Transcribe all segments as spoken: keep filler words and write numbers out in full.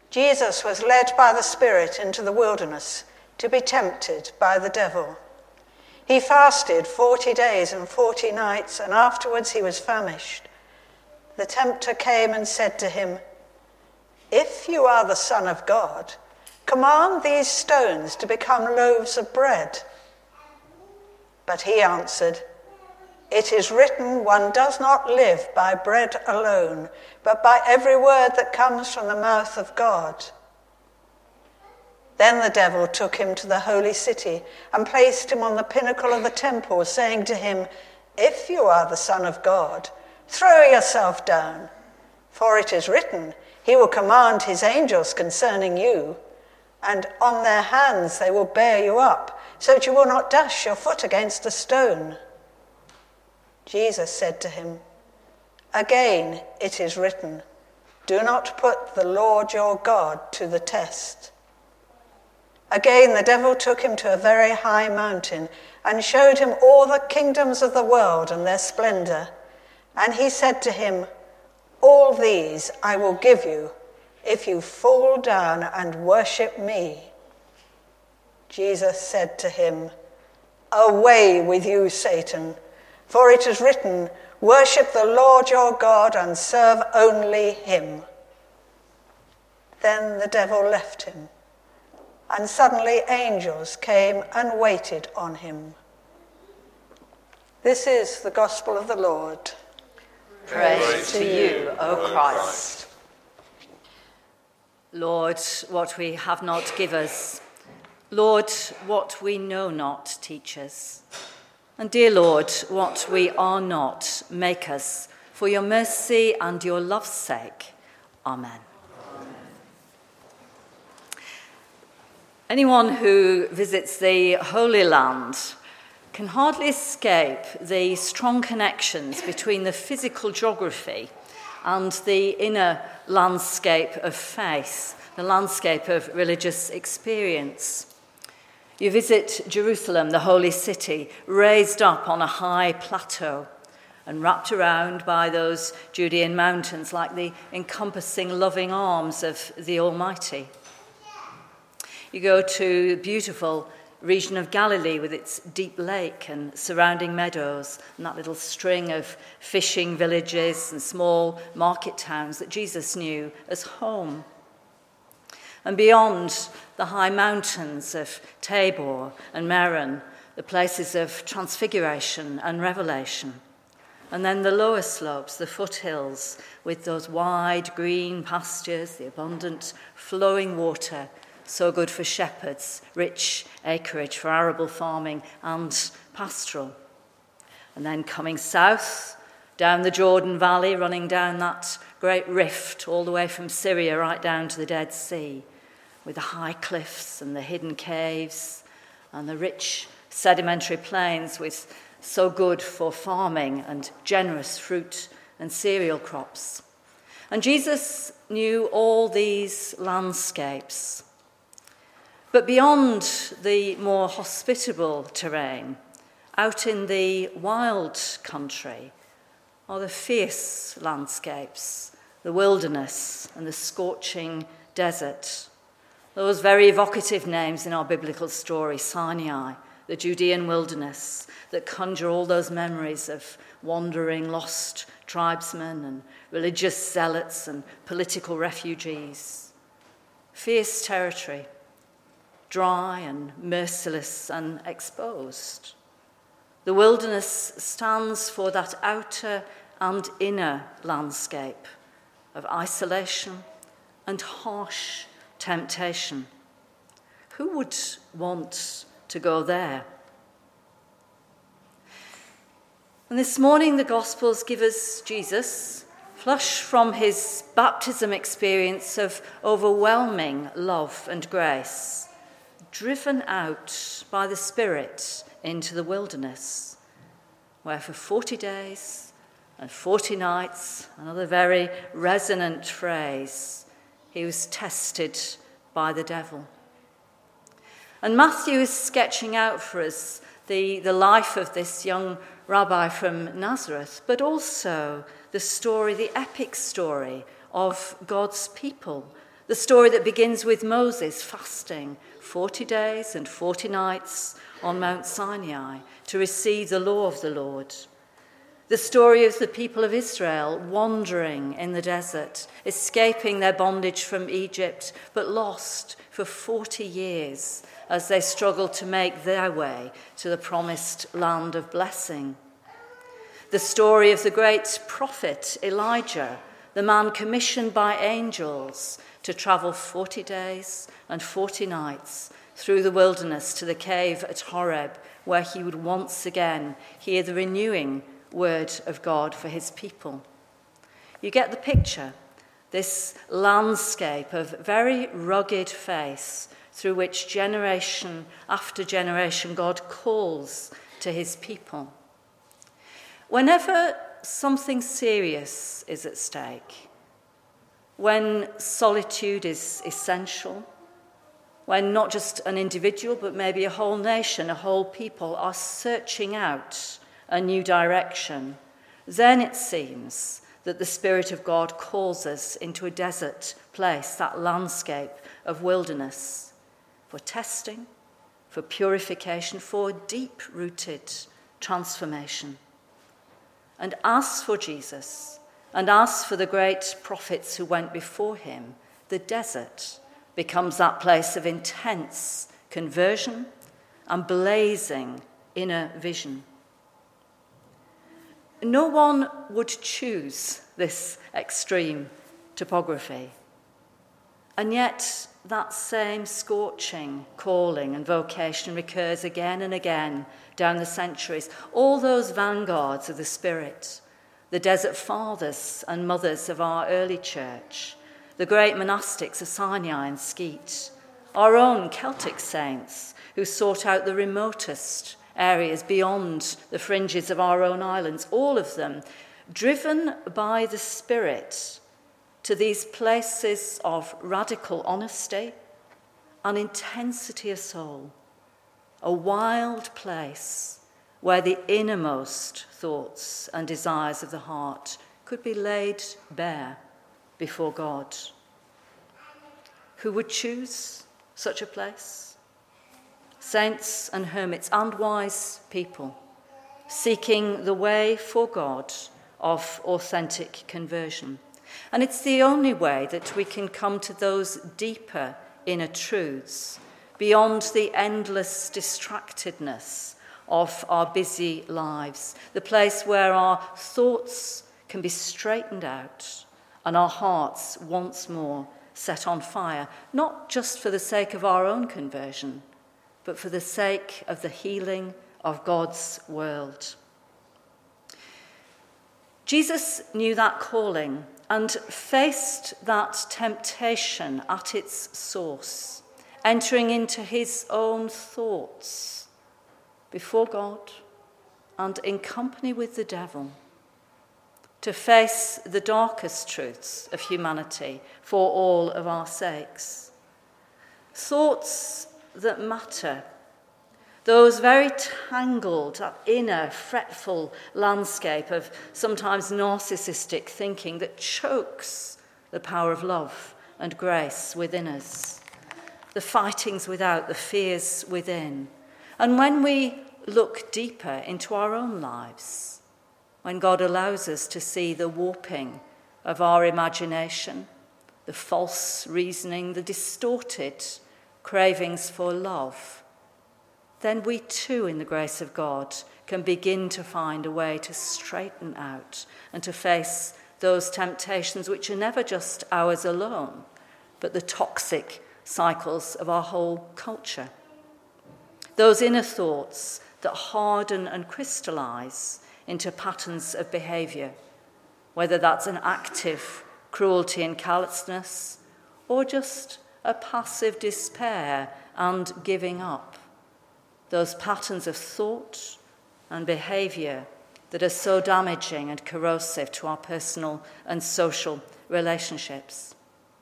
Jesus was led by the Spirit into the wilderness to be tempted by the devil. He fasted forty days and forty nights, and afterwards he was famished. The tempter came and said to him, "If you are the Son of God, command these stones to become loaves of bread." But he answered, "It is written, one does not live by bread alone, but by every word that comes from the mouth of God." Then the devil took him to the holy city and placed him on the pinnacle of the temple, saying to him, "If you are the Son of God, throw yourself down, for it is written, he will command his angels concerning you, and on their hands they will bear you up, so that you will not dash your foot against a stone." Jesus said to him, "Again it is written, do not put the Lord your God to the test." Again the devil took him to a very high mountain and showed him all the kingdoms of the world and their splendor. And he said to him, "All these I will give you if you fall down and worship me." Jesus said to him, "Away with you, Satan, for it is written, worship the Lord your God and serve only him." Then the devil left him, and suddenly angels came and waited on him. This is the gospel of the Lord. Praise, Praise to you, O Christ. Lord, what we have not, give us. Lord, what we know not, teach us. And dear Lord, what we are not, make us, for your mercy and your love's sake. Amen. Anyone who visits the Holy Land can hardly escape the strong connections between the physical geography and the inner landscape of faith, the landscape of religious experience. You visit Jerusalem, the holy city, raised up on a high plateau and wrapped around by those Judean mountains like the encompassing loving arms of the Almighty. You go to the beautiful region of Galilee with its deep lake and surrounding meadows and that little string of fishing villages and small market towns that Jesus knew as home. And beyond the high mountains of Tabor and Meron, the places of transfiguration and revelation. And then the lower slopes, the foothills, with those wide green pastures, the abundant flowing water, so good for shepherds, rich acreage for arable farming and pastoral. And then coming south, down the Jordan Valley, running down that great rift all the way from Syria right down to the Dead Sea, with the high cliffs and the hidden caves and the rich sedimentary plains with so good for farming and generous fruit and cereal crops. And Jesus knew all these landscapes. But beyond the more hospitable terrain, out in the wild country, are the fierce landscapes, the wilderness and the scorching desert. Those very evocative names in our biblical story, Sinai, the Judean wilderness, that conjure all those memories of wandering, lost tribesmen and religious zealots and political refugees. Fierce territory, dry and merciless and exposed. The wilderness stands for that outer and inner landscape of isolation and harsh temptation. Who would want to go there? And this morning the Gospels give us Jesus, flush from his baptism experience of overwhelming love and grace, driven out by the Spirit into the wilderness, where for forty days and forty nights, another very resonant phrase, he was tested by the devil. And Matthew is sketching out for us the, the life of this young rabbi from Nazareth, but also the story, the epic story of God's people, The story that begins with Moses fasting forty days and forty nights on Mount Sinai to receive the law of the Lord. The story of the people of Israel wandering in the desert, escaping their bondage from Egypt, but lost for forty years as they struggled to make their way to the promised land of blessing. The story of the great prophet Elijah, the man commissioned by angels to travel forty days and forty nights through the wilderness to the cave at Horeb, where he would once again hear the renewing word of God for his people. You get the picture, this landscape of very rugged faith through which generation after generation God calls to his people. Whenever something serious is at stake, when solitude is essential, when not just an individual but maybe a whole nation, a whole people are searching out a new direction, then it seems that the Spirit of God calls us into a desert place, that landscape of wilderness, for testing, for purification, for deep-rooted transformation. And as for Jesus, and as for the great prophets who went before him, the desert becomes that place of intense conversion and blazing inner vision. No one would choose this extreme topography. And yet that same scorching calling and vocation recurs again and again down the centuries. All those vanguards of the Spirit, the desert fathers and mothers of our early church, the great monastics of Sinai and Skeet, our own Celtic saints who sought out the remotest areas beyond the fringes of our own islands, all of them driven by the Spirit to these places of radical honesty and intensity of soul, a wild place where the innermost thoughts and desires of the heart could be laid bare before God. Who would choose such a place? Saints and hermits and wise people seeking the way for God of authentic conversion. And it's the only way that we can come to those deeper inner truths beyond the endless distractedness of our busy lives, the place where our thoughts can be straightened out and our hearts once more set on fire, not just for the sake of our own conversion, but for the sake of the healing of God's world. Jesus knew that calling and faced that temptation at its source, entering into his own thoughts before God and in company with the devil, to face the darkest truths of humanity for all of our sakes. Thoughts that matter, those very tangled, that inner, fretful landscape of sometimes narcissistic thinking that chokes the power of love and grace within us, the fightings without, the fears within. And when we look deeper into our own lives, when God allows us to see the warping of our imagination, the false reasoning, the distorted cravings for love, then we too, in the grace of God, can begin to find a way to straighten out and to face those temptations which are never just ours alone, but the toxic cycles of our whole culture. Those inner thoughts that harden and crystallize into patterns of behavior, whether that's an active cruelty and callousness or just a passive despair and giving up. Those patterns of thought and behavior that are so damaging and corrosive to our personal and social relationships.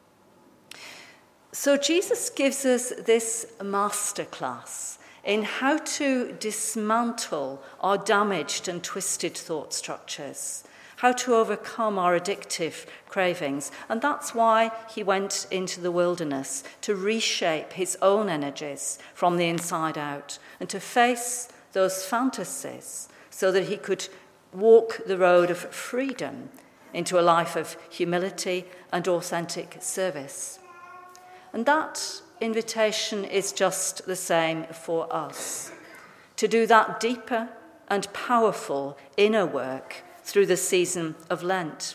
So Jesus gives us this masterclass in how to dismantle our damaged and twisted thought structures, how to overcome our addictive cravings. And that's why he went into the wilderness, to reshape his own energies from the inside out and to face those fantasies so that he could walk the road of freedom into a life of humility and authentic service. And that invitation is just the same for us, to do that deeper and powerful inner work through the season of Lent.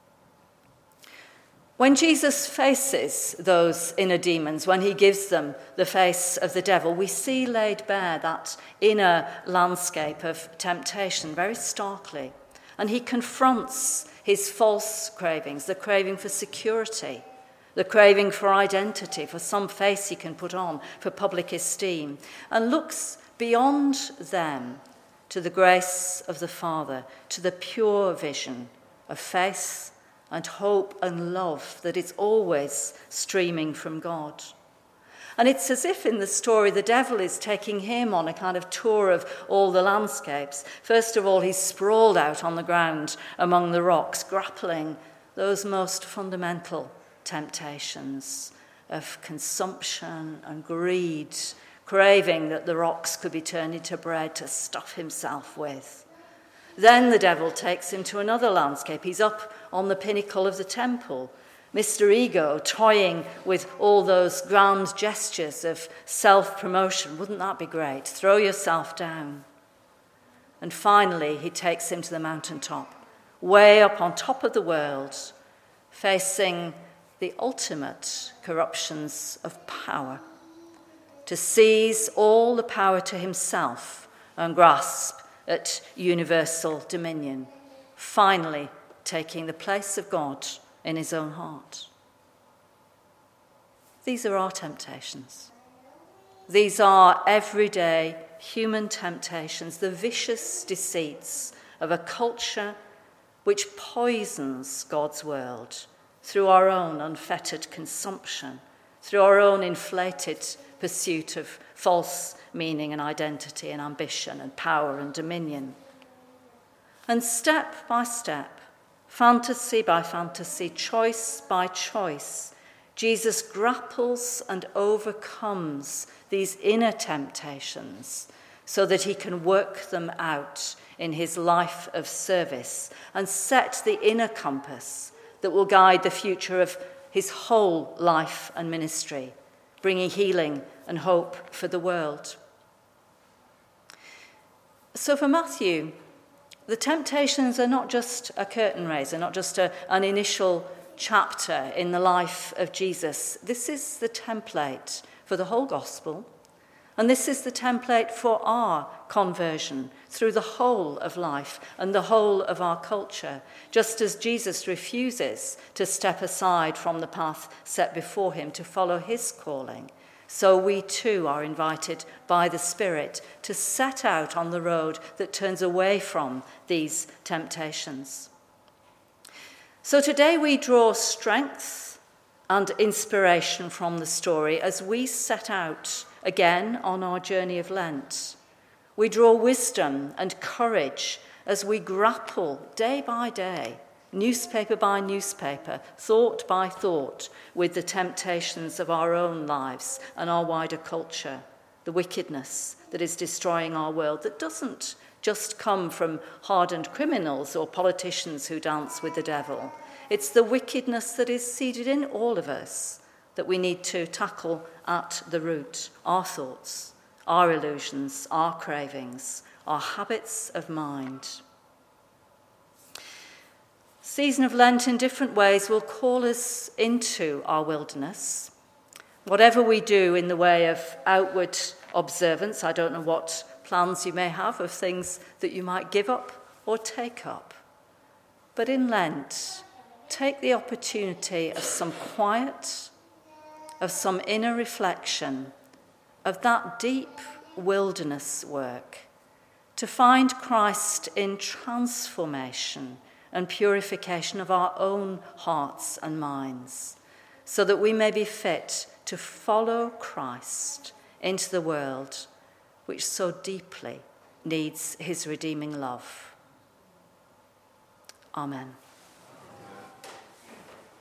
When Jesus faces those inner demons, when he gives them the face of the devil, we see laid bare that inner landscape of temptation very starkly. And he confronts his false cravings, the craving for security, the craving for identity, for some face he can put on, for public esteem, and looks beyond them to the grace of the Father, to the pure vision of faith and hope and love that is always streaming from God. And it's as if in the story the devil is taking him on a kind of tour of all the landscapes. First of all, he's sprawled out on the ground among the rocks, grappling those most fundamental temptations of consumption and greed, craving that the rocks could be turned into bread to stuff himself with. Then the devil takes him to another landscape. He's up on the pinnacle of the temple, Mister Ego, toying with all those grand gestures of self-promotion. Wouldn't that be great? Throw yourself down. And finally, he takes him to the mountaintop, way up on top of the world, facing the ultimate corruptions of power, to seize all the power to himself and grasp at universal dominion, finally taking the place of God in his own heart. These are our temptations. These are everyday human temptations, the vicious deceits of a culture which poisons God's world through our own unfettered consumption, through our own inflated pursuit of false meaning and identity and ambition and power and dominion. And step by step, fantasy by fantasy, choice by choice, Jesus grapples and overcomes these inner temptations so that he can work them out in his life of service and set the inner compass that will guide the future of his whole life and ministry, bringing healing and hope for the world. So for Matthew, the temptations are not just a curtain raiser, not just a, an initial chapter in the life of Jesus. This is the template for the whole gospel, and this is the template for our conversion through the whole of life and the whole of our culture. Just as Jesus refuses to step aside from the path set before him to follow his calling, so we too are invited by the Spirit to set out on the road that turns away from these temptations. So today we draw strength and inspiration from the story as we set out again on our journey of Lent. We draw wisdom and courage as we grapple day by day, newspaper by newspaper, thought by thought, with the temptations of our own lives and our wider culture, the wickedness that is destroying our world, that doesn't just come from hardened criminals or politicians who dance with the devil. It's the wickedness that is seated in all of us that we need to tackle at the root, our thoughts, our illusions, our cravings, our habits of mind. Season of Lent in different ways will call us into our wilderness. Whatever we do in the way of outward observance, I don't know what plans you may have of things that you might give up or take up. But in Lent, take the opportunity of some quiet, of some inner reflection, of that deep wilderness work, to find Christ in transformation and purification of our own hearts and minds, so that we may be fit to follow Christ into the world which so deeply needs his redeeming love. Amen.